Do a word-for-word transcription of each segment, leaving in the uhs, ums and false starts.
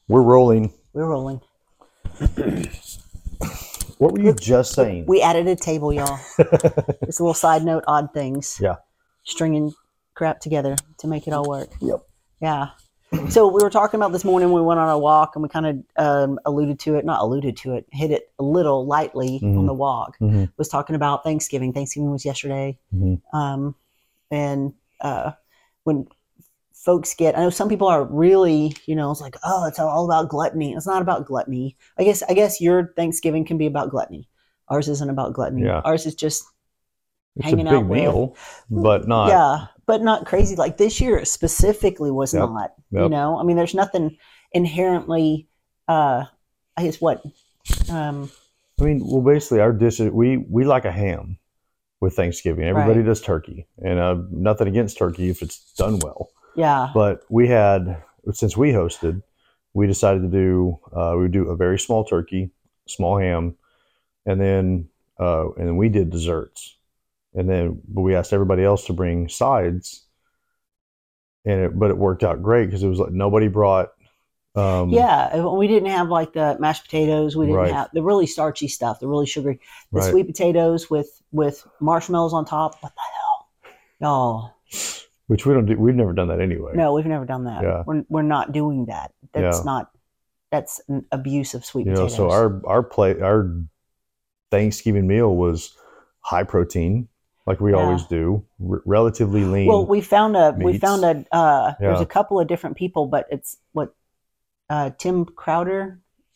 We're rolling. We're rolling. What were you just saying? We added a table, y'all. Just a little side note, odd things. Yeah. Stringing crap together to make it all work. Yep. Yeah. So we were talking about this morning, we went on our walk and we kind of um, alluded to it, not alluded to it, hit it a little lightly Mhm. on the walk. Mm-hmm. Was talking about Thanksgiving. Thanksgiving was yesterday. Mm-hmm. Um, and uh, when folks get, I know some people are really, you know, it's like, oh, it's all about gluttony. It's not about gluttony. I guess, I guess your Thanksgiving can be about gluttony. Ours isn't about gluttony. Yeah. Ours is just It's hanging a big out meal, with, but not. Yeah, but not crazy. Like this year specifically was Yep. not, Yep. you know, I mean, there's nothing inherently, uh, I guess what, um, I mean, well, basically, our dish is we we like a ham with Thanksgiving. Everybody Right. does turkey, and uh, nothing against turkey if it's done well. yeah, But we had, since we hosted, we decided to do uh, we would do a very small turkey, small ham, and then uh, and then we did desserts, and then but we asked everybody else to bring sides, and it, but it worked out great because it was like nobody brought. Um, yeah. We didn't have like the mashed potatoes. We didn't Right. have the really starchy stuff, the really sugary, the Right. sweet potatoes with, with marshmallows on top. What the hell? Y'all. which we don't do. We've never done that anyway. No, we've never done that. Yeah. We're, we're not doing that. That's Yeah. not, that's an abuse of sweet You know, potatoes. so our our plate our Thanksgiving meal was high protein, like we Yeah. always do, r- relatively lean. Well, we found a we meats. found a uh, there's Yeah. a couple of different people, but it's what uh, Tim Crowder,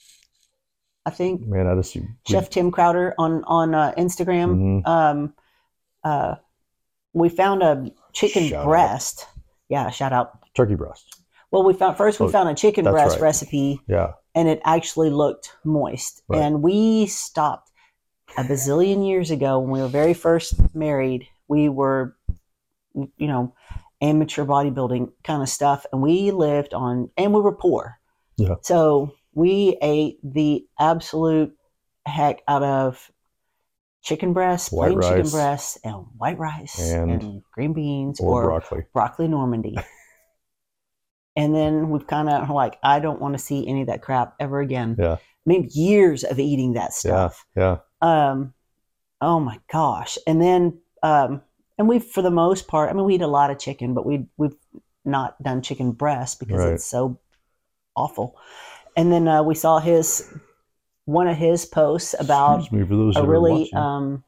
I think Man, I just we- Chef Tim Crowder on on uh, Instagram. Mhm. Um, uh, we found a chicken Shout out. breast. Yeah, shout out. turkey breast. Well, we found first we Oh, found a chicken that's breast right. recipe, Yeah, and it actually looked moist. Right. And we stopped a bazillion years ago when we were very first married. We were, you know, amateur bodybuilding kind of stuff, and we lived on, and we were poor. Yeah. So we ate the absolute heck out of chicken breast, White plain chicken rice. breast, and white rice, And- and, green beans, or, or, broccoli. broccoli Normandy. And then we've kind of like, I don't want to see any of that crap ever again. Yeah, I mean, years of eating that stuff. yeah. Um, oh my gosh. And then, um, and we've, for the most part, I mean, we eat a lot of chicken, but we, we've not done chicken breast because Right. it's so awful. And then, uh, we saw his, one of his posts about Excuse me for those a that are really, watching. um,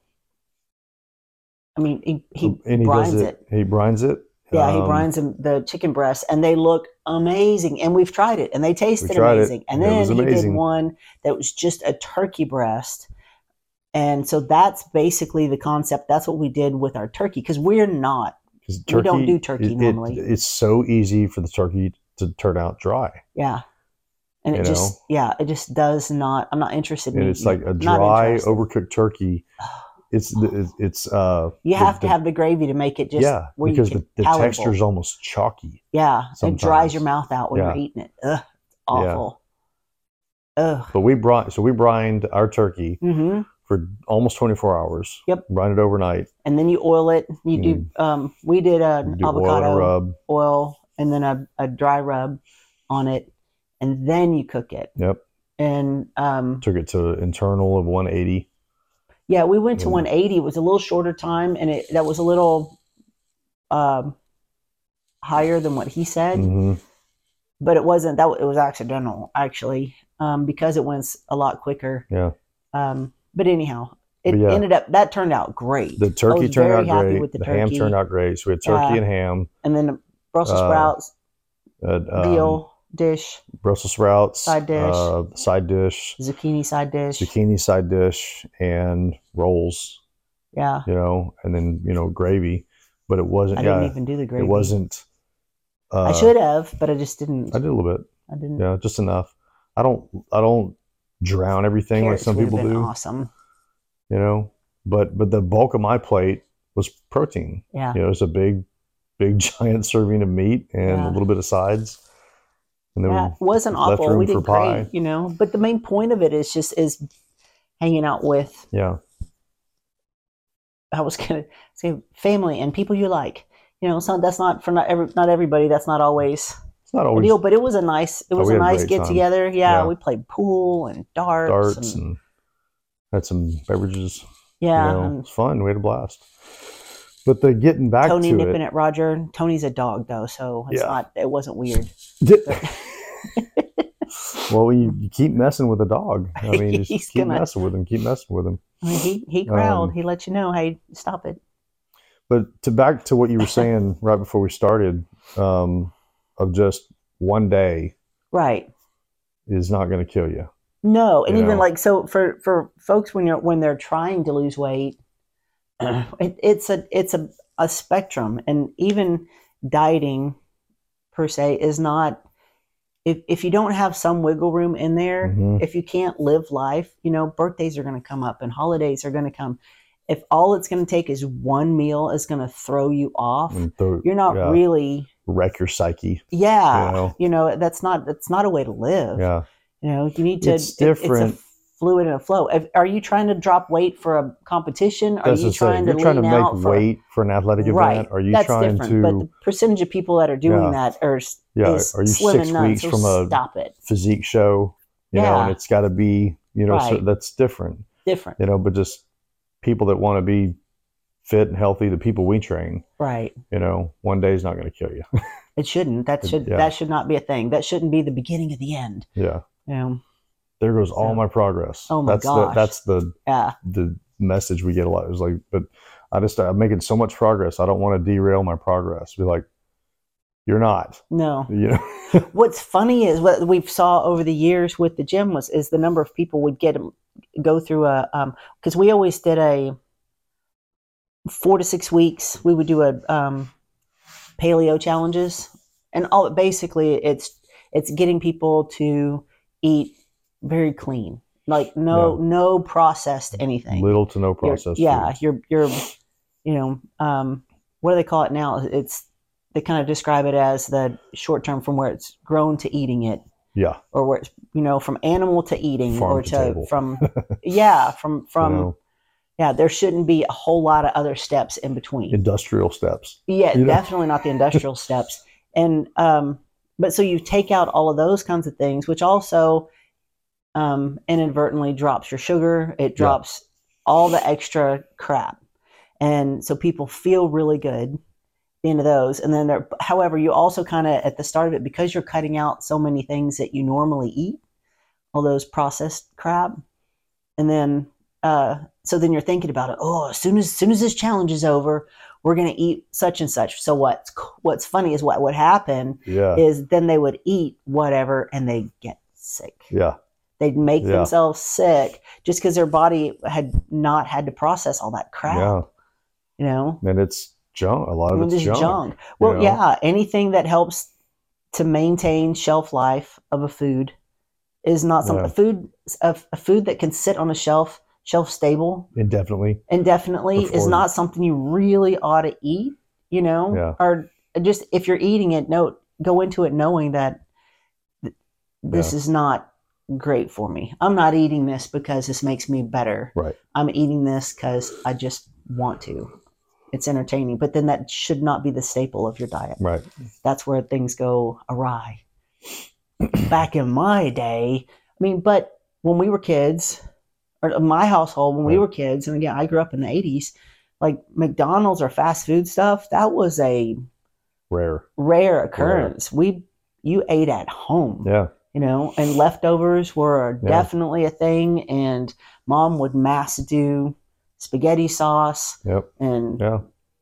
I mean, he, he and he brines does it. it. He brines it. Yeah, he Um, brines them, the chicken breasts, and they look amazing. And we've tried it, and they tasted tried it. amazing. And It then was he did amazing. one that was just a turkey breast. And so that's basically the concept. That's what we did with our turkey, because we're not. 'cause We don't turkey- do turkey it- it- normally. it's so easy for the turkey to turn out dry. Yeah. And it You just, yeah, it just does not. I'm not interested in And it's eating like it. a Not dry, interested. overcooked turkey. It's it's, it's uh. You the- have to the- have the gravy to make it just yeah, where because you the, can the palatable. texture is almost chalky. Yeah, it sometimes. dries your mouth out when Yeah. you're eating it. Ugh, it's awful. Ugh. But we brought so we brined our turkey Mm-hmm. for almost twenty-four hours. Yep. Brined it overnight. And then you oil it. You do. Um, we did an You do oil and a avocado rub. oil, and then a, a dry rub on it, and then you cook it. Yep. And um, Took it to internal of one eighty. yeah, we went to Yeah. one eighty. It was a little shorter time, and it that was a little um, higher than what he said, Mm-hmm. but it wasn't. That it was accidental actually, um, because it went a lot quicker. Yeah. Um, but anyhow, it But yeah. ended up that turned out great. The I turkey was turned very out happy great. with The, the ham turkey. turned out great. So we had turkey Yeah. and ham. And then the Brussels Uh, sprouts Uh, um, deal dish, Brussels sprouts. Side dish. Uh, side dish. zucchini side dish. Zucchini side dish and rolls. Yeah, You know, and then you know gravy. But it wasn't. I yeah, didn't even do the gravy. it wasn't. Uh, I should have, but I just didn't. I did a little bit. I didn't. Yeah, just enough. I don't. I don't drown everything Carrots like some would have people been do. Awesome. You know, but but the bulk of my plate was protein. Yeah. You know, it's a big, big giant serving of meat and Yeah. a little bit of sides. And then That wasn't left awful. room We for did pie. great, you know. But the main point of it is just is hanging out with. Yeah, I was gonna say family and people you like. You know, so that's not for not every not everybody. That's not always It's not a always deal, but it was a nice, it Oh, was we a had a nice great get time. together. Yeah, Yeah. we played pool and darts, darts and and had some beverages. yeah, You know, and it's fun. We had a blast. But the getting back Tony to nipping it, at Roger. Tony's a dog though, so it's Yeah. not, it wasn't weird. well, you, you keep messing with a dog. I mean, you He's just keep gonna- messing with him, keep messing with him. I mean, he he growled. Um, he let you know, hey, stop it. But to back to what you were saying right before we started, um, of just one day Right. is not going to kill you. No, and You even know. like so for for folks when you're when they're trying to lose weight, it, it's a it's a, a spectrum, and even dieting per se is not. If if you don't have some wiggle room in there, Mhm. if you can't live life, you know, birthdays are going to come up and holidays are going to come. If all it's going to take is one meal is going to throw you off, And throw- you're not yeah, really. wreck your psyche. Yeah, You know? you know that's not that's not a way to live. Yeah. You know, you need to. It's it- different. it's a fluid and a flow. If, are you trying to drop weight for a competition? Are That's you the trying thing. to You're trying to lean make out for, weight for an athletic right? event. Are you That's trying different. to But the percentage of people that are doing Yeah. that are s- Yeah, is are you slim six and none. weeks So from a- stop it. physique show? You know, and Yeah. it's got to be, you know, so Right. that's different. Different, You know, but just people that want to be fit and healthy, the people we train, right? you know, one day is not going to kill you. It shouldn't. That should Yeah. that should not be a thing. That shouldn't be the beginning of the end. yeah. You know? There goes all So- my progress. Oh my that's gosh. The, that's the Yeah. the message we get a lot. It was like, but I just I'm making so much progress. I don't want to derail my progress. Be like, you're not. No. You know. What's funny is what we saw over the years with the gym was is the number of people would get go through a um because we always did a four to six weeks. We would do a um, paleo challenges, and all basically it's it's getting people to eat very clean, like no Yeah. no processed anything. Little to no You're- processed yeah, food. you're you're you know um, what do they call it now? It's they kind of describe it as the short term from where it's grown to eating it, Yeah. or where it's you know from animal to eating, Farm or to to table. from yeah from from You know, yeah. There shouldn't be a whole lot of other steps in between. industrial steps. Yeah, you know? definitely not the industrial steps. And um, but so you take out all of those kinds of things, which also um, inadvertently drops your sugar. It drops all the extra crap, and so people feel really good at the end of those. And then there, however, you also kind of at the start of it, because you're cutting out so many things that you normally eat, all those processed crap, and then uh, so then you're thinking about it. Oh, as soon as, as soon as this challenge is over, we're going to eat such and such. So what's what's funny is what would happen Yeah. is then they would eat whatever and they get sick. Yeah. They'd make Yeah. themselves sick just because their body had not had to process all that crap. Yeah. You know, And it's junk. A lot of it's just junk. junk. Well, know? yeah, anything that helps to maintain shelf life of a food is not something. Yeah. A food a, a food that can sit on a shelf, shelf stable Indefinitely. indefinitely is Before- not something you really ought to eat. You know, Yeah. or just if you're eating it, no, go into it knowing that th- this Yeah. is not great for me. I'm not eating this because this makes me better. Right. I'm eating this because I just want to. It's entertaining, but then that should not be the staple of your diet. Right. That's where things go awry. Back in my day, I mean, but when we were kids, or in my household, when we Right. were kids, and again, I grew up in the eighties, like McDonald's or fast food stuff, that was a Rare. rare occurrence. We, you ate at home. Yeah. You know, and leftovers were Yeah. definitely a thing. And mom would mass do spaghetti sauce Yep. and Yeah.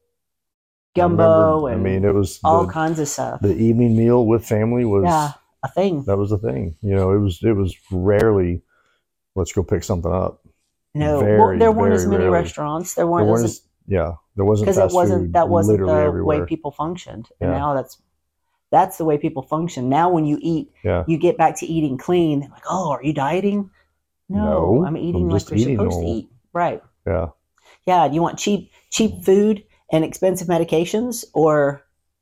gumbo I, remember, and I mean, it was all the, kinds of stuff. the evening meal with family was Yeah, a thing. that was the thing. You know, it was it was rarely let's go pick something up. No, well, very, there weren't very as many rarely. restaurants. There There weren't weren't as as, yeah, there wasn't because it fast wasn't food that wasn't literally the everywhere. way people functioned. And Yeah. now that's that's the way people function. Now when you eat, Yeah. you get back to eating clean. They're like, oh, are you dieting? No, No, I'm eating I'm like just we're eating supposed normal. to eat. Right. Yeah. Yeah. Do you want cheap cheap food and expensive medications, or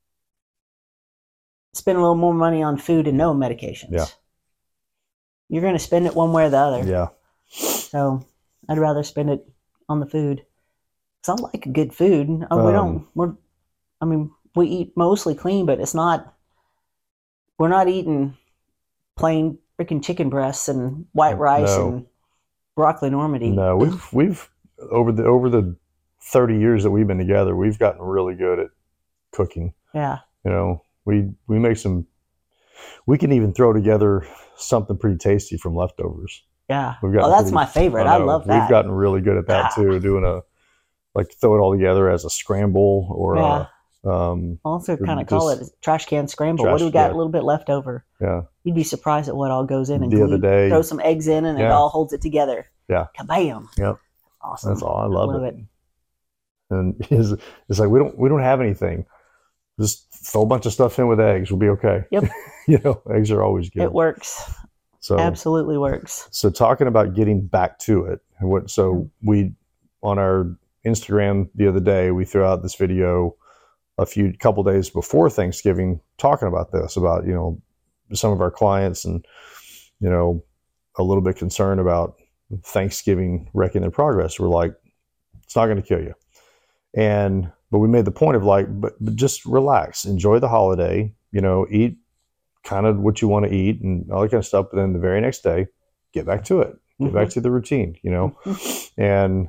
spend a little more money on food and no medications? Yeah. You're going to spend it one way or the other. Yeah. So I'd rather spend it on the food. Because I like good food. Uh, we Um, don't, we're, I mean, we eat mostly clean, but it's not, we're not eating plain freaking chicken breasts and white rice No. and broccoli Normandy. No, we've we've over the over the thirty years that we've been together, we've gotten really good at cooking. Yeah. You know, we we make some. We can even throw together something pretty tasty from leftovers. Yeah. We've Oh, gotten that's pretty- my favorite. I I know. love that. We've gotten really good at that Ah. too, doing a like throw it all together as a scramble or Yeah. a, um, Also, Or kind of call it just- a trash can scramble. What Trash- do we got? yeah. A little bit left over. yeah. You'd be surprised at what all goes in. And The other glue- day- throw some eggs in, and it Yeah. all holds it together. Yeah. Kabam! Yep. Awesome. That's all. I love, Love it. it. And it's, it's like we don't we don't have anything. Just throw a bunch of stuff in with eggs. We'll be okay. Yep. You know, eggs are always good. It works. So Absolutely works. so talking about getting back to it, and what so we on our Instagram the other day we threw out this video a few couple days before Thanksgiving talking about this, about, you know, some of our clients and, you know, a little bit concerned about Thanksgiving wrecking their progress. We're like, it's not going to kill you. And but we made the point of like, but, but just relax, enjoy the holiday, you know, eat kind of what you want to eat and all that kind of stuff. But then the very next day, get back to it, get Mhm. back to the routine, you know. And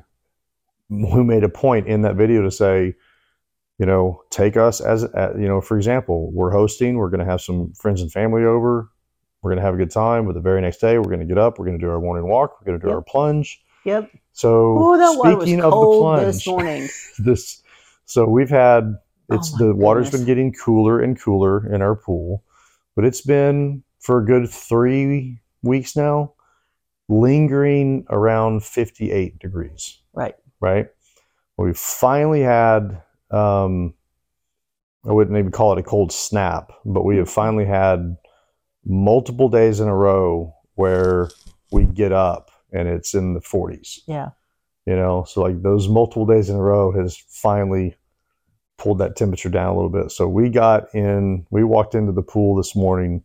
we made a point in that video to say, you know, take us as, as you know, for example, we're hosting, we're going to have some friends and family over, we're going to have a good time. But the very next day, we're going to get up, we're going to do our morning walk, we're going to do Yep. our plunge. Yep. So Oh, that water was speaking of the cold plunge, this morning. this so we've had it's Oh my the water's goodness. been getting cooler and cooler in our pool, but it's been for a good three weeks now lingering around fifty-eight degrees, Right. right? We finally had um I wouldn't even call it a cold snap, but we have finally had multiple days in a row where we get up and it's in the forties. Yeah. You know, so like those multiple days in a row has finally pulled that temperature down a little bit. So we got in, we walked into the pool this morning.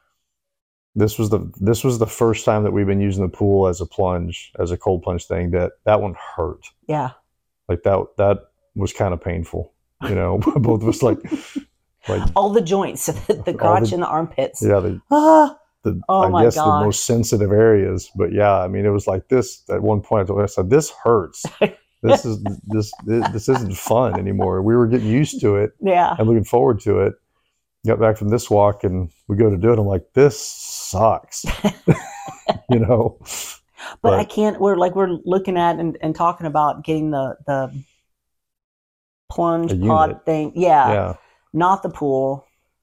This was the this was the first time that we've been using the pool as a plunge, as a cold plunge thing. That that one hurt. Yeah. Like that that was kind of painful. You know, both of us like like All the joints, the crotch the- and the armpits. yeah, the Ah. the Oh I my guess the gosh. most sensitive areas. But yeah, I mean, it was like this at one point. I told her, I said, "This hurts. This is this this isn't fun anymore." We were getting used to it Yeah. and looking forward to it. Got back from this walk and we go to do it. I'm like, this sucks. You know, But, But- I can't. We're like we're looking at and, and talking about getting the the plunge A pod unit. thing. Yeah, yeah, not the pool.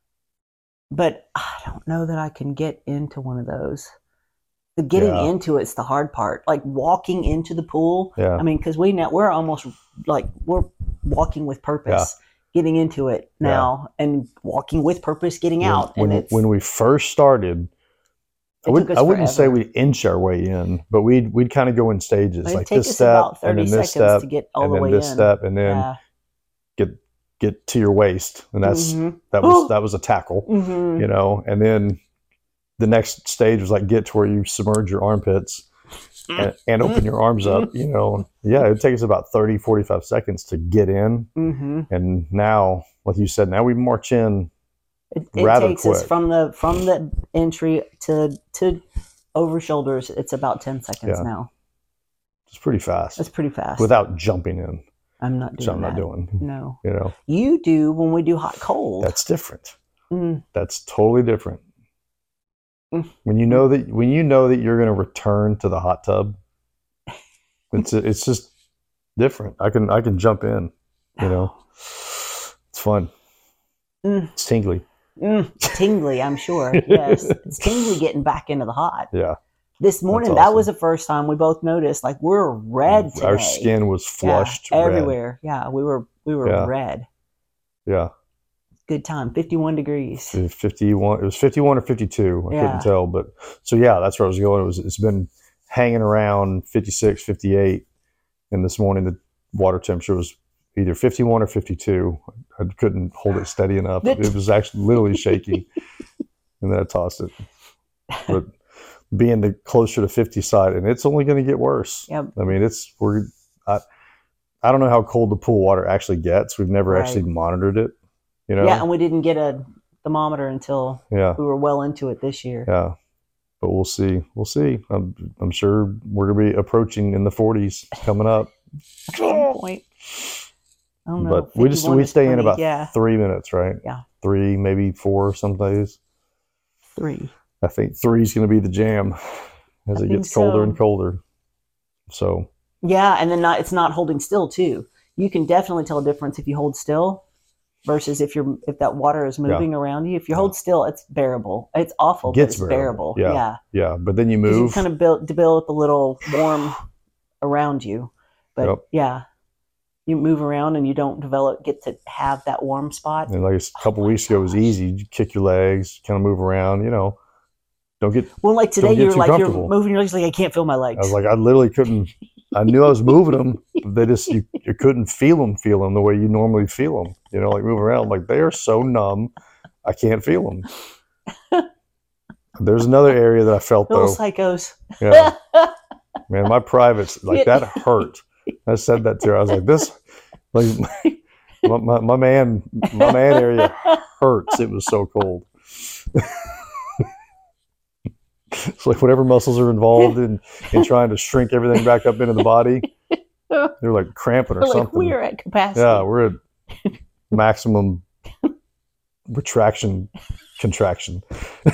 But I don't know that I can get into one of those. The getting Yeah. into it's the hard part. Like walking into the pool. yeah, I mean, because we now we're almost like we're walking with purpose, getting into it now, and walking with purpose, getting when, out. when, and it's when we first started, I, It would, took us I wouldn't say forever. we'd inch our way in, but we'd we'd kind of go in stages, it'd like take this us step about and thirty then this seconds step to get all and the then way this in. step and then yeah. get get to your waist, and that's Mhm. that was that was a tackle, Mhm. you know. And then the next stage was like get to where you submerge your armpits and, and open your arms up, you know. Yeah, it takes about thirty, forty-five seconds to get in, Mhm. and now, like you said, now we march in. It, it Rather takes us quick. from the from the entry to to over shoulders. It's about ten seconds Yeah. now. It's pretty fast That's pretty fast. without jumping in, I'm not which doing I'm not that. doing. No, You know, you do when we do hot cold. that's different. Mm. That's totally different. Mm. When you know that when you know that you're going to return to the hot tub, it's it's just different. I can I can jump in. You know, it's fun. Mm. It's tingly. Mm, tingly, I'm sure. Yes, it's tingly getting back into the hot. Yeah. This morning, That's that awesome. was the first time we both noticed. Like we're red today. Our skin was flushed yeah, red. everywhere. Yeah, we were we were Yeah. red. Yeah. Good time. fifty-one degrees. fifty-one. It was fifty-one or fifty-two. I Yeah. couldn't tell, but so yeah, that's where I was going. It was. It's been hanging around fifty-six, fifty-eight, and this morning the water temperature was either fifty-one or fifty-two. I couldn't hold it steady enough. It was actually literally shaking, and then I tossed it. But being the closer to fifty side, and it's only going to get worse. Yep. I mean, it's we're. I, I don't know how cold the pool water actually gets. We've never Right. actually monitored it. You know. Yeah, and we didn't get a thermometer until Yeah. we were well into it this year. Yeah. But we'll see. We'll see. I'm, I'm sure we're going to be approaching in the forties coming up. At some point. I don't know. But we just fifty-one we is stay in plenty. about Yeah. three minutes, right? Yeah. Three, maybe four some days. Three. I think three is going to be the jam as I it think gets colder so. and colder. So Yeah, and then not it's not holding still too. You can definitely tell a difference if you hold still versus if you're if that water is moving yeah. around you. If you yeah. hold still, it's bearable. It's awful, it gets but it's bearable. bearable. Yeah. yeah, yeah. But then you move. You kind of build develop a little warm around you. But yep. yeah, you move around and you don't develop get to have that warm spot. And like a couple oh weeks ago, it was easy. You kick your legs, kind of move around. You know, don't get well. Like today, you're like you're moving your legs like I can't feel my legs. I was like I literally couldn't. I knew I was moving them. They just you, you couldn't feel them, feel them the way you normally feel them. You know, like moving around. Like they are so numb, I can't feel them. There's another area that I felt Little though. Psychos. Yeah, man, my privates like that hurt. I said that to her. I was like, this, like my, my, my man, my man area hurts. It was so cold. It's like whatever muscles are involved in, in trying to shrink everything back up into the body, they're like cramping or like something. We're at capacity. Yeah, we're at maximum retraction, contraction.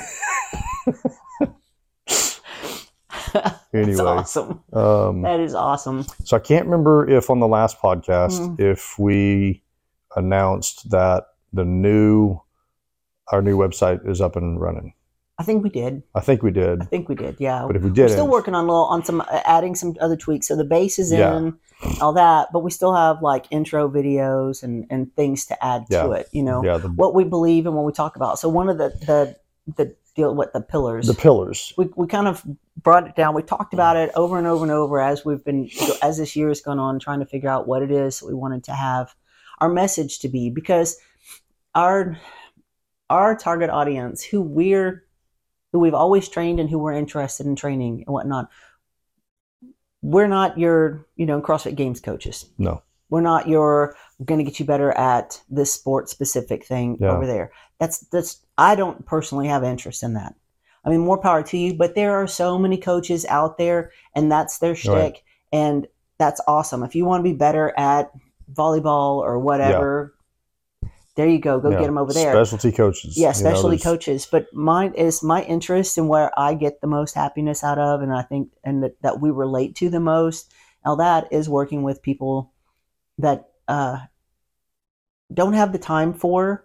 Anyway, that's awesome. Um, that is awesome. So I can't remember if on the last podcast mm. if we announced that the new our new website is up and running. I think we did. I think we did. I think we did. Yeah. But if we did, we're still working on little on some uh, adding some other tweaks. So the base is in, yeah. all that, but we still have like intro videos and, and things to add yeah. to it. You know, yeah, the, what we believe and what we talk about. So one of the the the deal with the pillars. The pillars. We we kind of brought it down. We talked about it over and over and over as we've been as this year has gone on, trying to figure out what it is that we wanted to have our message to be, because our our target audience, who we're who we've always trained and who we're interested in training and whatnot, we're not your, you know, CrossFit Games coaches. No. We're not your, going to get you better at this sport specific thing yeah. over there. That's, that's, I don't personally have interest in that. I mean, more power to you, but there are so many coaches out there and that's their shtick. Right. And that's awesome. If you want to be better at volleyball or whatever, yeah. there you go. Go yeah. get them over there. Specialty coaches. Yeah, specialty you know, coaches. But mine is my interest and where I get the most happiness out of, and I think and that, that we relate to the most. Now that is working with people that uh, don't have the time for.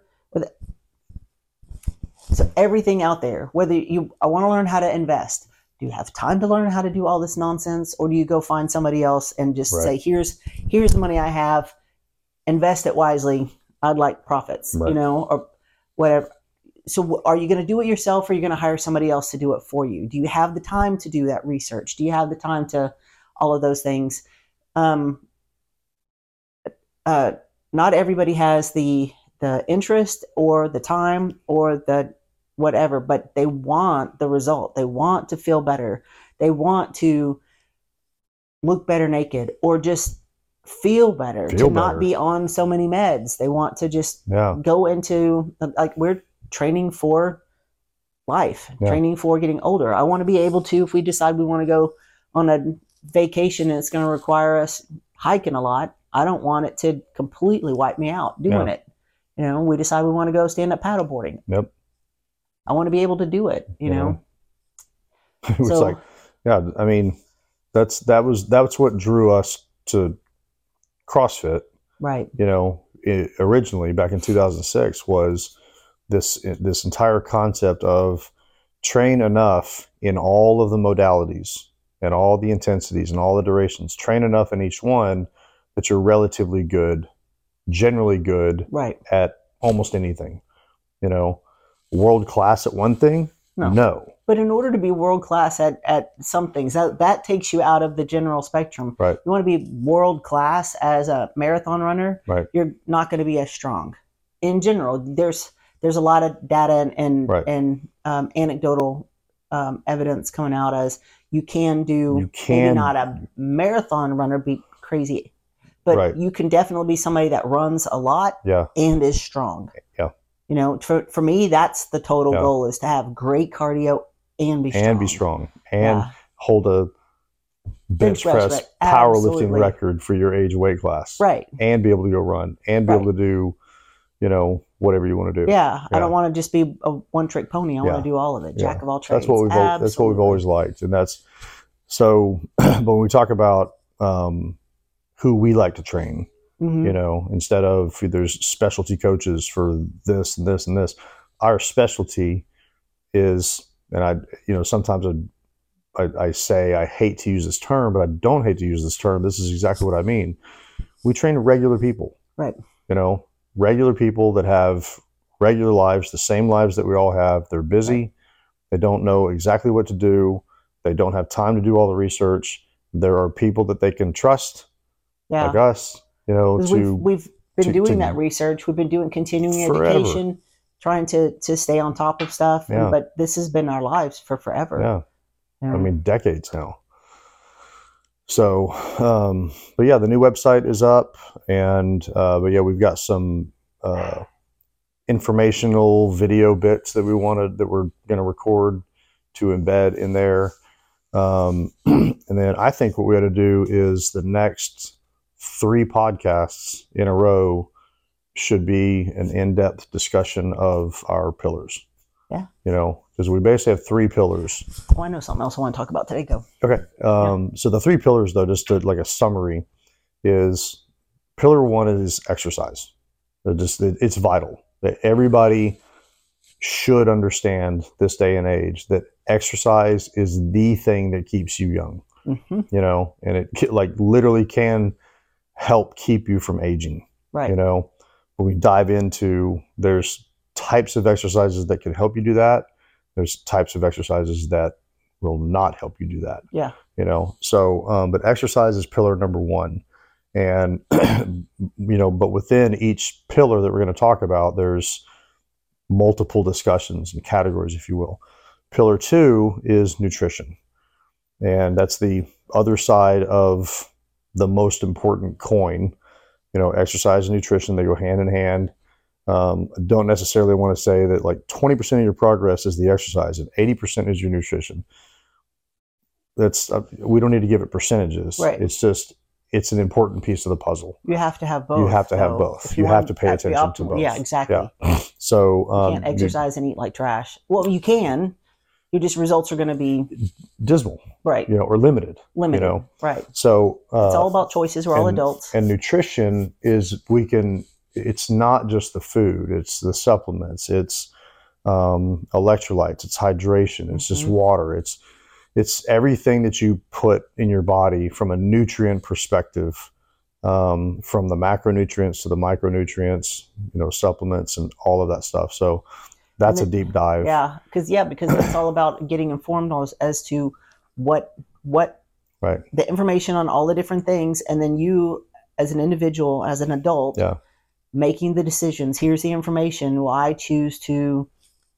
So everything out there, whether you I want to learn how to invest. Do you have time to learn how to do all this nonsense, or do you go find somebody else and just right. say, "Here's here's the money I have. Invest it wisely. I'd like profits," right. you know, or whatever. So are you going to do it yourself, or are you going to hire somebody else to do it for you? Do you have the time to do that research? Do you have the time to all of those things? Um, uh, not everybody has the the interest or the time or the whatever, but they want the result. They want to feel better. They want to look better naked, or just feel better, feel to better. Not be on so many meds. They want to just yeah. go into, like, we're training for life, yeah. training for getting older. I want to be able to, if we decide we want to go on a vacation and it's going to require us hiking a lot, I don't want it to completely wipe me out doing yeah. it. You know, we decide we want to go stand up paddleboarding. Yep. I want to be able to do it, you yeah. know? It was so, like, yeah, I mean, that's, that was, that's what drew us to CrossFit, right? You know, it, originally back in two thousand six was this this entire concept of train enough in all of the modalities and all the intensities and all the durations. Train enough in each one that you're relatively good, generally good, right. at almost anything. You know, world class at one thing, no. no. But in order to be world class at, at some things, that, that takes you out of the general spectrum. Right. You want to be world class as a marathon runner, right. you're not going to be as strong. In general, there's there's a lot of data and and, right. and um, anecdotal um, evidence coming out as you can do, you can, maybe not a marathon runner, be crazy, but right. you can definitely be somebody that runs a lot yeah. and is strong. Yeah. You know, for, for me, that's the total Yeah. goal, is to have great cardio and be strong. and be strong and Yeah. hold a bench Bench press, press right. powerlifting Absolutely. record for your age weight class, Right. and be able to go run and be Right. able to do, you know, whatever you want to do. Yeah, I Yeah. don't want to just be a one trick pony. I want Yeah. to do all of it. Yeah. Jack of all trades. That's what we've al- that's what we've Absolutely. always liked, and that's so. But when we talk about um, who we like to train, Mhm. you know, instead of there's specialty coaches for this and this and this, our specialty is, and I, you know, sometimes I, I, I say I hate to use this term, but I don't hate to use this term. This is exactly what I mean. We train regular people, Right. you know, regular people that have regular lives, the same lives that we all have. They're busy. Right. They don't know exactly what to do. They don't have time to do all the research. There are people that they can trust, Yeah. like us, you know, 'Cause to we've we've been to- doing to- that research. We've been doing continuing Forever. education, trying to to stay on top of stuff. and- Yeah. but this has been our lives for forever. yeah. you I know? mean, decades now. So, um, but yeah, the new website is up, and uh, but yeah, we've got some uh, informational video bits that we wanted that we're going to record to embed in there. Um, and then I think what we ought to do is the next three podcasts in a row should be an in-depth discussion of our pillars. Yeah. You know, because we basically have three pillars. Oh, I know something else I want to talk about today. Go. Okay. Um, yeah. So the three pillars, though, just to, like a summary, is pillar one is exercise. They're just it, it's vital that everybody should understand this day and age that exercise is the thing that keeps you young. Mm-hmm. You know, and it like literally can help keep you from aging. Right. You know, when we dive into, there's types of exercises that can help you do that. There's types of exercises that will not help you do that. Yeah. You know, so, um, but exercise is pillar number one. And, you know, but within each pillar that we're going to talk about, there's multiple discussions and categories, if you will. Pillar two is nutrition. And that's the other side of the most important coin. You know, exercise and nutrition, they go hand in hand. Um, don't necessarily want to say that like twenty percent of your progress is the exercise and eighty percent is your nutrition. That's, uh, we don't need to give it percentages. Right. It's just, it's an important piece of the puzzle. You have to have both. You have to have though. both. If You, you have want to pay that be attention to optimal- both. Yeah, exactly. Yeah. So, You um, can't exercise and eat like trash. Well, you can. Your just results are going to be dismal, right, you know, or limited. limited. You know, right. so uh, It's all about choices. We're all and- adults. And nutrition is, we can, it's not just the food, it's the supplements, it's um, electrolytes, it's hydration, it's just Mhm. water, it's it's everything that you put in your body from a nutrient perspective, um, from the macronutrients to the micronutrients, you know, supplements and all of that stuff. So that's And a then- deep dive. Yeah, because yeah, because it's all about getting informed as, as to what what Right. the information on all the different things, and then you as an individual, as an adult, Yeah. making the decisions. Here's the information. Well, I choose to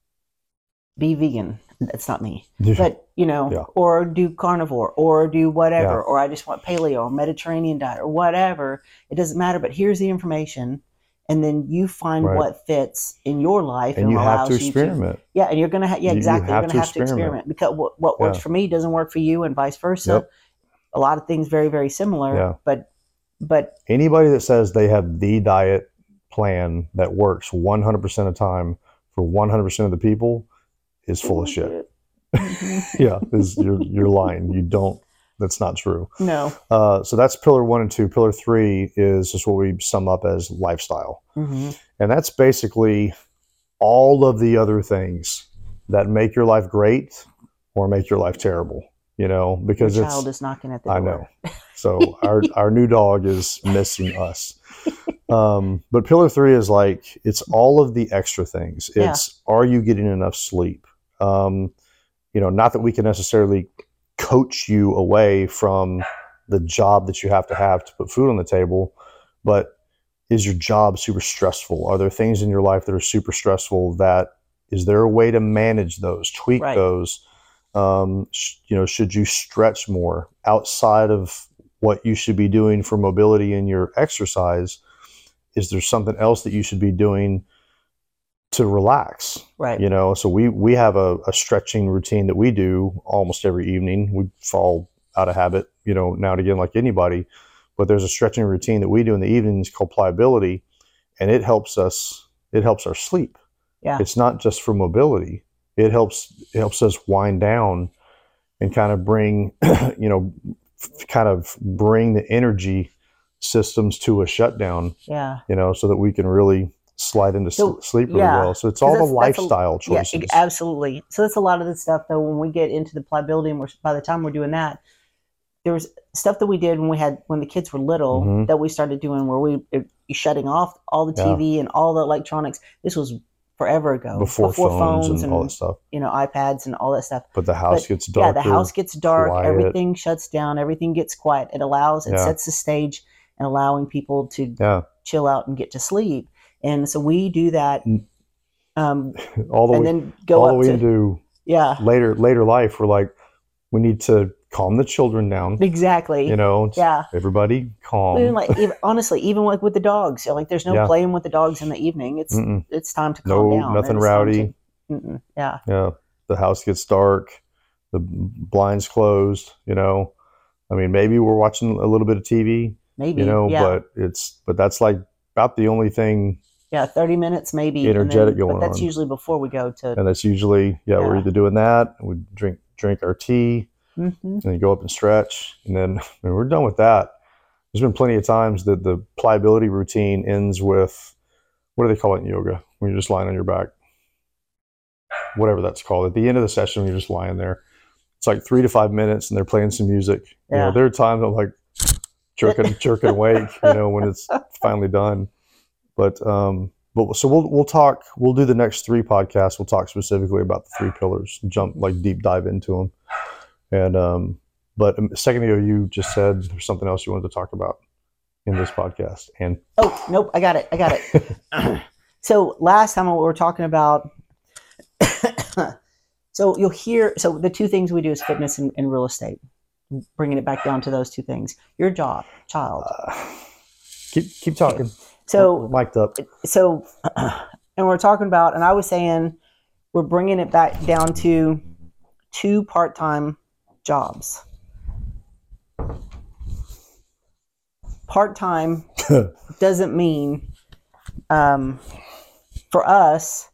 be vegan. That's not me, but you know, Yeah. or do carnivore, or do whatever, Yeah. or I just want paleo or Mediterranean diet or whatever. It doesn't matter. But here's the information. And then you find Right. what fits in your life, and you have allows to you to experiment. yeah, and you're gonna ha- yeah You- you exactly. You are have gonna to have to experiment. experiment because what what works Yeah. for me doesn't work for you, and vice versa. Yep. A lot of things very very similar. Yeah. But but Anybody that says they have the diet plan that works one hundred percent of the time for one hundred percent of the people is full of shit. Mhm. Yeah, is you're you're lying. You don't. That's not true. No. Uh, so that's pillar one and two. Pillar three is just what we sum up as lifestyle, hmm and that's basically all of the other things that make your life great or make your life terrible. You know, because Your it's child is knocking at the I door. know. So our our new dog is missing us. Um, but pillar three is like it's all of the extra things. Yeah. It's are you getting enough sleep? Um, you know, not that we can necessarily coach you away from the job that you have to have to put food on the table, but is your job super stressful? Are there things in your life that are super stressful? That is there a way to manage those, tweak Right. those? Um, sh- you know, should you stretch more outside of what you should be doing for mobility in your exercise? Is there something else that you should be doing to relax. Right. You know, so we we have a, a stretching routine that we do almost every evening. We fall out of habit, you know, now and again like anybody, but there's a stretching routine that we do in the evenings called pliability, and it helps us. It helps our sleep. Yeah. It's not just for mobility. It helps it helps us wind down and kind of bring, you know, kind of bring the energy systems to a shutdown. Yeah. You know, so that we can really slide into So, sleep really yeah. well. So it's all the That's- that's a- lifestyle Yeah, choices. e- absolutely. So that's a lot of the stuff though. When we get into the pliability, and we're by the time we're doing that, there was stuff that we did when we had when the kids were little Mhm. that we started doing where we it, shutting off all the T V and all the electronics. This was forever ago, Before, phones, and, all that stuff. you know, iPads and all that stuff. But the house But, gets yeah, darker. the house gets dark. quiet. Everything shuts down. Everything gets quiet. It allows, it Yeah. sets the stage and allowing people to Yeah. chill out and get to sleep. And so we do that, Mm. um, all the and way, then go all up the way to into yeah, later later life. We're like, we need to calm the children down. exactly. You know, it's- Yeah. everybody calm. Even like even, honestly, even like with the dogs, you know, like there's no Yeah. playing with the dogs in the evening. It's Mm-mm. it's time to calm No, down. nothing and it's time rowdy. to- mm-mm, yeah, Yeah, the house gets dark, the blinds closed. You know, I mean, maybe we're watching a little bit of T V. maybe. You know, yeah, but it's but that's like about the only thing, yeah, thirty minutes maybe. and energetic then, going but that's on. usually before we go to. and that's usually yeah, we're Yeah. either doing that, we drink drink our tea, Mhm. and then go up and stretch, and then when we're done with that. There's been plenty of times that the pliability routine ends with, what do they call it in yoga? When you're just lying on your back, whatever that's called. At the end of the session, when you're just lying there. It's like three to five minutes, and they're playing some music. You Yeah. know, there are times I'm like jerking, jerking awake. You know, when it's finally done. But um, but so we'll we'll talk. We'll do the next three podcasts. We'll talk specifically about the three pillars. Jump like deep dive into them. And um, but a second ago, you just said there's something else you wanted to talk about in this podcast. And Oh nope, I got it. I got it. So last time we were talking about. So you'll hear. So the two things we do is fitness and, and real estate. Bringing it back down to those two things. Your job, child. uh, keep keep talking. So We're mic'd up. so and we're talking about, and I was saying we're bringing it back down to two part-time jobs. Part-time doesn't mean um, for us,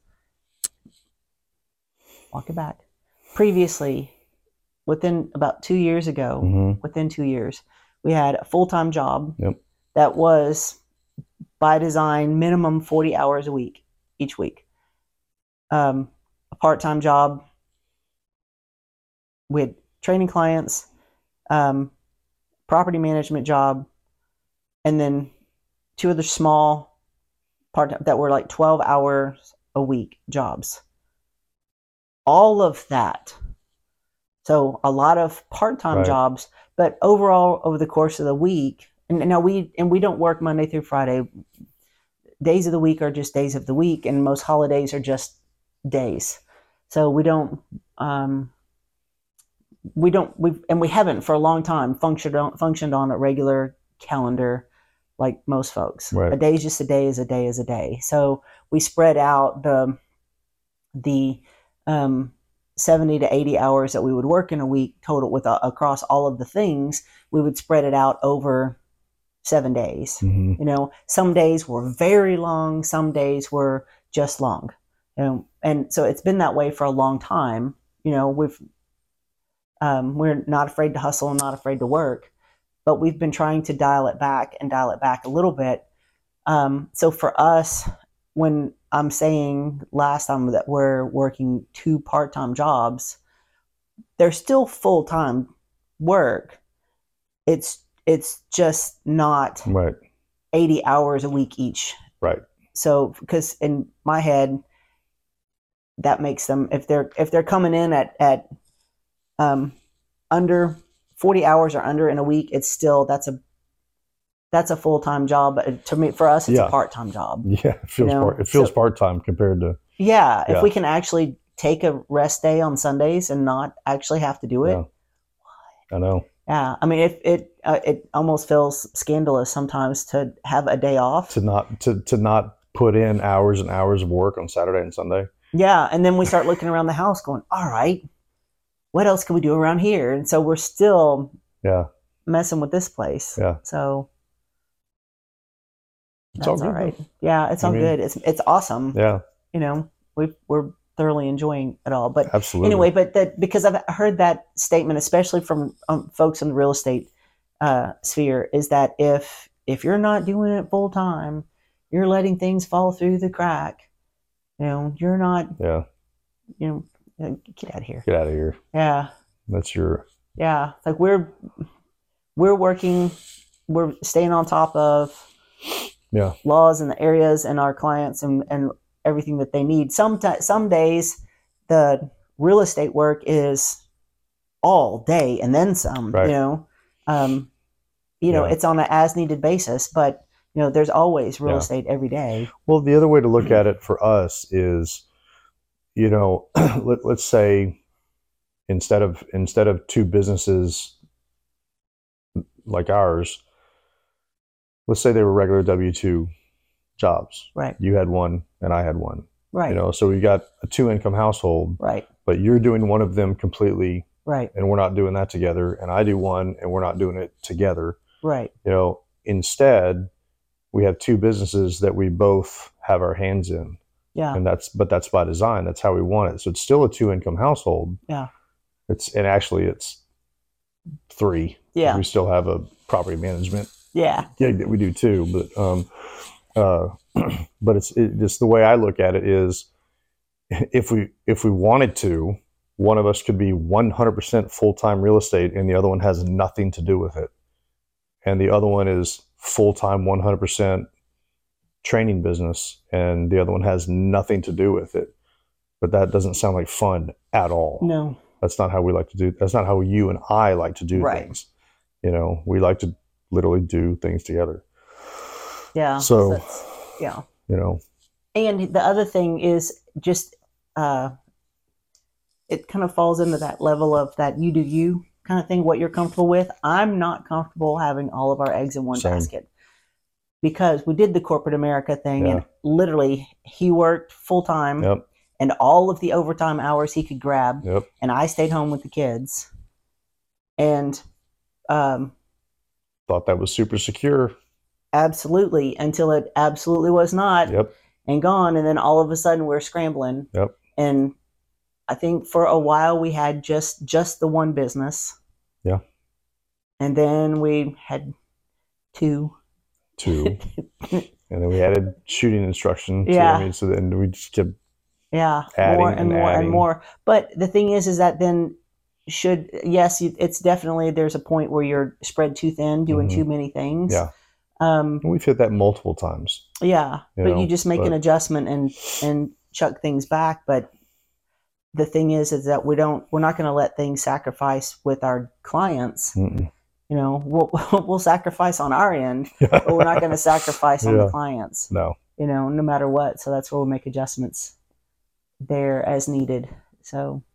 walk it back, previously within about two years ago, Mhm. within two years we had a full-time job Yep. that was by design minimum forty hours a week each week. Um, a part-time job with training clients, um, property management job, and then two other small part that were like twelve hours a week jobs. All of that. So a lot of part-time Right. jobs, but overall over the course of the week, and now we and we don't work Monday through Friday. Days of the week are just days of the week, and most holidays are just days. So we don't um, we don't we and we haven't for a long time functioned on, functioned on a regular calendar like most folks. Right. A day is just a day is a day is a day. So we spread out the the um, seventy to eighty hours that we would work in a week total with uh, across all of the things. We would spread it out over seven days. Mhm. You know, some days were very long, some days were just long. You know, and so it's been that way for a long time. You know, we've um, we're not afraid to hustle and not afraid to work, but we've been trying to dial it back and dial it back a little bit. Um, so for us, when I'm saying last time that we're working two part-time jobs, they're still full-time work. It's it's just not Right. eighty hours a week each. Right. So because in my head, that makes them, if they're if they're coming in at at um, under forty hours or under in a week, it's still that's a that's a full-time job. But to me, for us, it's Yeah. a part-time job. Yeah. It feels You know, part. It feels so- part time compared to. Yeah, Yeah. if we can actually take a rest day on Sundays and not actually have to do it. Yeah. I know. Yeah, I mean, it it uh, it almost feels scandalous sometimes to have a day off. To not to to not put in hours and hours of work on Saturday and Sunday. Yeah. And then we start looking around the house going, all right, what else can we do around here? And so we're still Yeah. messing with this place. Yeah. So It's that's all all, good, right. though. Yeah. It's I all mean- good. It's, it's awesome. Yeah. You know, we we're thoroughly enjoying it all. But Absolutely. anyway, but that because I've heard that statement, especially from um, folks in the real estate uh, sphere, is that if if you're not doing it full time, you're letting things fall through the crack. You know, you're not. Yeah. You know, get out of here. Get out of here. Yeah, That's your. yeah. Like we're we're working, we're staying on top of Yeah. laws in the areas and our clients and and everything that they need. Some some days the real estate work is all day and then some. Right. You know, um, you know, Yeah. it's on an as needed basis, but you know, there's always real Yeah. estate every day. Well, the other way to look at it for us is, you know, let, let's say instead of instead of two businesses like ours, let's say they were regular W two jobs. Right. You had one and I had one. Right. You know, so we got a two income household, Right. but you're doing one of them completely, Right. and we're not doing that together, and I do one and we're not doing it together. Right. You know, instead we have two businesses that we both have our hands in. Yeah. And that's, but that's by design. That's how we want it. So it's still a two income household. Yeah. It's, and actually it's three. Yeah. We still have a property management Yeah. gig that we do too. But, um, uh, but it's it, just the way I look at it is if we, if we wanted to, one of us could be one hundred percent full-time real estate and the other one has nothing to do with it. And the other one is full-time one hundred percent training business and the other one has nothing to do with it. But that doesn't sound like fun at all. No. That's not how we like to do. That's not how you and I like to do Right. things. You know, we like to literally do things together. Yeah. So, that's- yeah. you know, And the other thing is just, uh, it kind of falls into that level of that you do you kind of thing, what you're comfortable with. I'm not comfortable having all of our eggs in one Same. basket because we did the corporate America thing Yeah. and literally he worked full time yep, and all of the overtime hours he could grab. yep, And I stayed home with the kids. And, um, thought that was super secure. absolutely, until it absolutely was not. Yep, And gone, and then all of a sudden we're scrambling. yep, And I think for a while we had just just the one business. Yeah. And then we had two. two. And then we added shooting instruction. too. Yeah. I mean, so then we just kept, Yeah, Adding more and, and more adding. and more. But the thing is, is that then should yes, you- it's definitely there's a point where you're spread too thin, doing Mhm. too many things. yeah. Um. And we've hit that multiple times. Yeah, You but know, you just make an but- adjustment and and chuck things back. But the thing is, is that we don't. We're not going to let things sacrifice with our clients. Mm-mm. You know, we'll we'll sacrifice on our end, but we're not going to sacrifice on Yeah. the clients. No. You know, no matter what. So that's where we'll make adjustments there as needed. So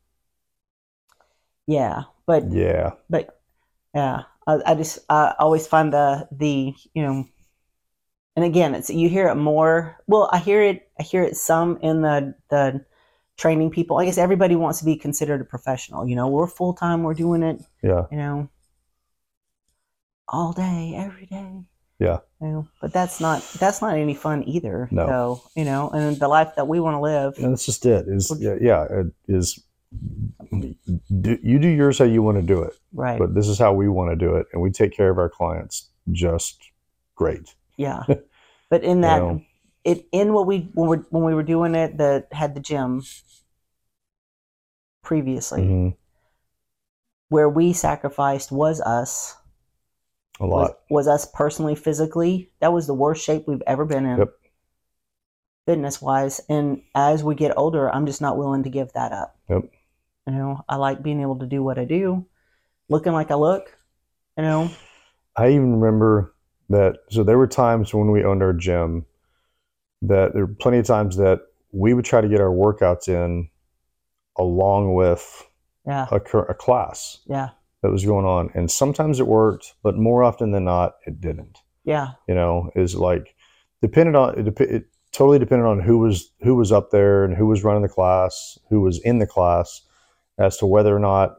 yeah, but Yeah. but yeah, I, I just I always find the the you know, and again, it's you hear it more. Well, I hear it. I hear it some in the the training people. I guess everybody wants to be considered a professional. You know, we're full time. We're doing it. Yeah. You know, all day, every day. Yeah. You know, but that's not that's not any fun either. No. So you know, and the life that we want to live. And that's just it. Is yeah, yeah, it is do, you do yours how you want to do it. Right. But this is how we want to do it, and we take care of our clients just great. Yeah. But in that, know. it in what we when we when we were doing it, that had the gym previously, Mhm. where we sacrificed was us. A Was, lot. was us personally, physically. That was the worst shape we've ever been in, Yep. fitness wise. And as we get older, I'm just not willing to give that up. Yep. You know, I like being able to do what I do, looking like I look. You know, I even remember that. So there were times when we owned our gym that there were plenty of times that we would try to get our workouts in along with yeah, a, cur- a class yeah, that was going on. And sometimes it worked, but more often than not, it didn't. yeah, You know, is like depended on it, dep- it totally depended on who was who was up there and who was running the class, who was in the class, as to whether or not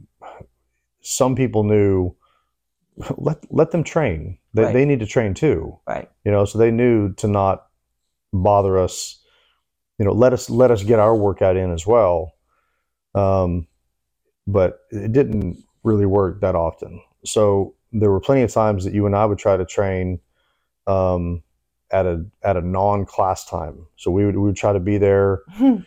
some people knew let let them train. They Right. they need to train too. Right. You know, so they knew to not bother us. You know, let us let us get our workout in as well. Um, but it didn't really work that often. So there were plenty of times that you and I would try to train um, at a at a non-class time. So we would we would try to be there, and,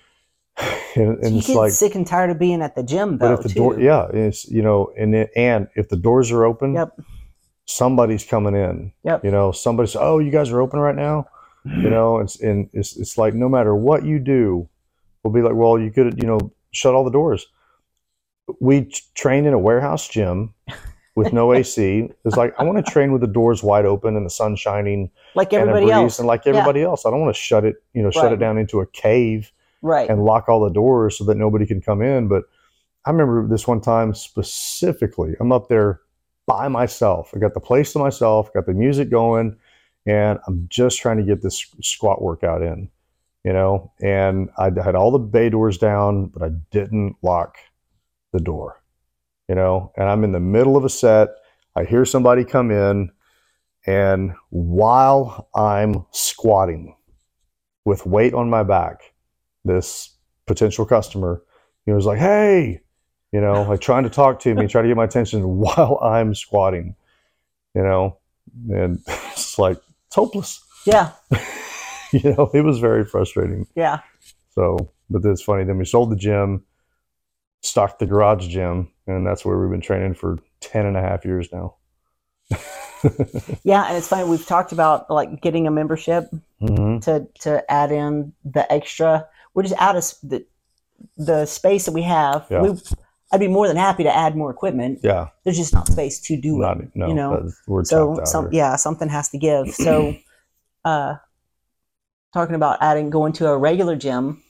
and you it's get like, sick and tired of being at the gym, though. but if the too. door, yeah, it's you know, and it, and if the doors are open, Yep. somebody's coming in. Yep. You know, somebody's, oh, you guys are open right now. You know, it's and it's it's like no matter what you do, we'll be like, well, you could you know shut all the doors. We t- trained in a warehouse gym with no A C. It's like I want to train with the doors wide open and the sun shining like and a everybody breeze else. and like everybody else. I don't want to shut it, you know, shut Right. it down into a cave Right. and lock all the doors so that nobody can come in. But I remember this one time specifically. I'm up there by myself. I got the place to myself, got the music going, and I'm just trying to get this squat workout in, you know. And I had all the bay doors down, but I didn't lock the door, you know. And I'm in the middle of a set. I hear somebody come in, and while I'm squatting with weight on my back, this potential customer, he was like, "Hey," you know, like trying to talk to me, trying to get my attention while I'm squatting, you know, and it's like, it's hopeless. Yeah. You know, it was very frustrating. Yeah. So, but it's funny. Then we sold the gym, stocked the garage gym, and that's where we've been training for ten and a half years now. Yeah. And it's funny. We've talked about like getting a membership Mm-hmm. to, to add in the extra. We're just out of s- the, the space that we have. Yeah. We, I'd be more than happy to add more equipment. Yeah. There's just not space to do Not, it. no, you know, that's- we're so tapped out some, here. yeah, something has to give. So, uh, talking about adding, going to a regular gym.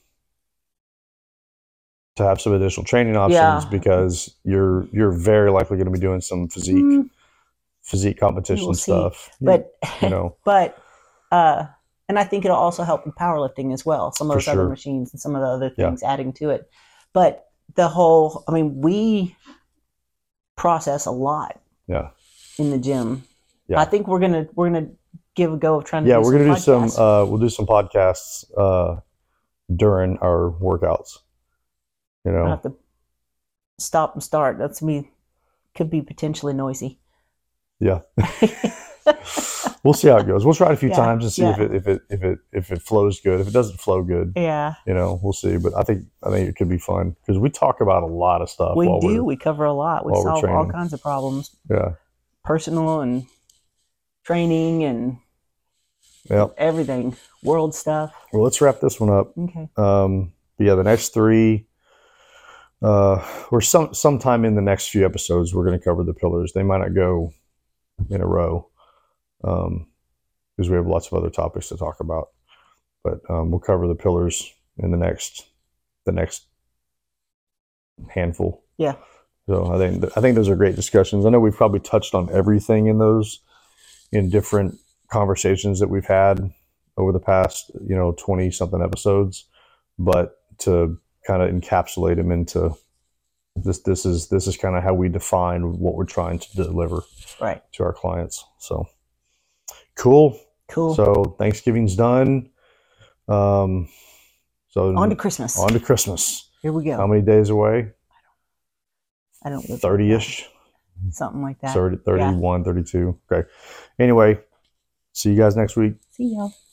To have some additional training options Yeah. because you're you're very likely going to be doing some physique Mm, physique competition we'll see. stuff. You- But, you know, but, uh, and I think it'll also help with powerlifting as well. Some of For those other sure. machines and some of the other Yeah. things adding to it. But the whole, I mean, we process a lot yeah, in the gym. Yeah. I think we're gonna we're gonna give a go of trying to yeah. do We're some gonna do some. podcasts. Uh, we'll do some podcasts uh, during our workouts. You I'll know, have to stop and start. That's me. Could be potentially noisy. yeah. We'll see how it goes. We'll try it a few Yeah, times and see if yeah. it if it if it if it flows good. If it doesn't flow good, Yeah, you know, we'll see. But I think I think it could be fun because we talk about a lot of stuff. we while do. We're, We cover a lot. We while we're solve all training. kinds of problems, yeah. personal and training and Yep. everything, world stuff. Well, let's wrap this one up. Okay. Um, but yeah, the next three, uh, or some sometime in the next few episodes, we're going to cover the pillars. They might not go in a row, um, because we have lots of other topics to talk about. But um, we'll cover the pillars in the next, the next handful. Yeah. So I think I think those are great discussions. I know we've probably touched on everything in those, in different conversations that we've had over the past, you know, twenty something episodes. But to kind of encapsulate them into this, this is this is kind of how we define what we're trying to deliver Right. to our clients. So cool. Cool. So Thanksgiving's done. Um, so on to Christmas. on to Christmas. Here we go. How many days away? I don't live thirty-ish. Something like that. thirty, thirty-one, thirty-two. Okay. Anyway, see you guys next week. See y'all.